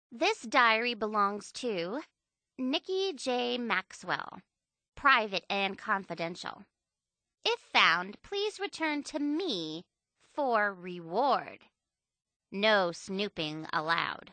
This diary belongs to Nikki J. Maxwell, private and confidential. If found, please return to me for reward. No snooping allowed.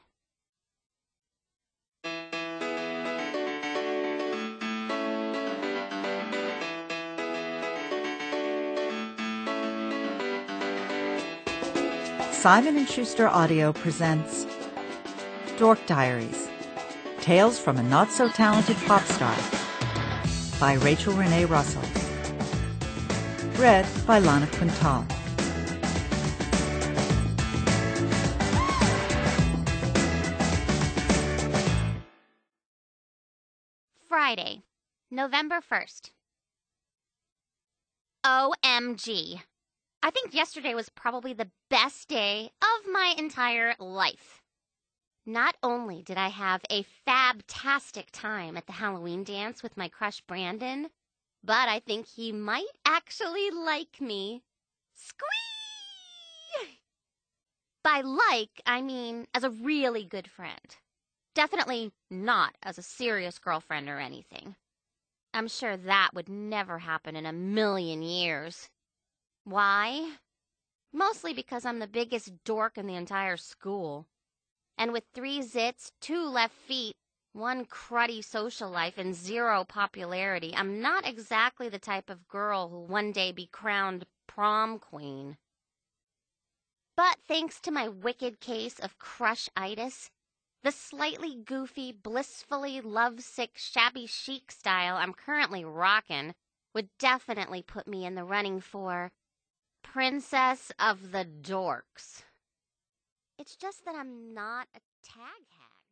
Simon & Schuster Audio presents Dork Diaries, Tales from a Not-So-Talented Pop Star by Rachel Renee Russell. Read by Lana Quintal. Friday, November 1st. OMG. I think yesterday was probably the best day of my entire life. Not only did I have a fabtastic time at the Halloween dance with my crush Brandon, but I think he might actually like me. Squee! By like, I mean as a really good friend. Definitely not as a serious girlfriend or anything. I'm sure that would never happen in a million years. Why? Mostly because I'm the biggest dork in the entire school. And with 3 zits, 2 left feet, 1 cruddy social life, and 0 popularity, I'm not exactly the type of girl who'll one day be crowned prom queen. But thanks to my wicked case of crush-itis, the slightly goofy, blissfully lovesick, shabby chic style I'm currently rockin' would definitely put me in the running for Princess of the Dorks. It's just that I'm not a tag